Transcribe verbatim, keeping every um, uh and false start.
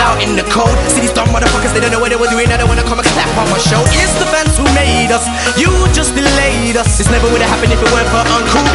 out in the cold. See these dumb motherfuckers, they don't know what they were doing. Now they wanna come and clap on my show. It's the fans who made us, you just delayed us. This never would have happened if it weren't for Uncle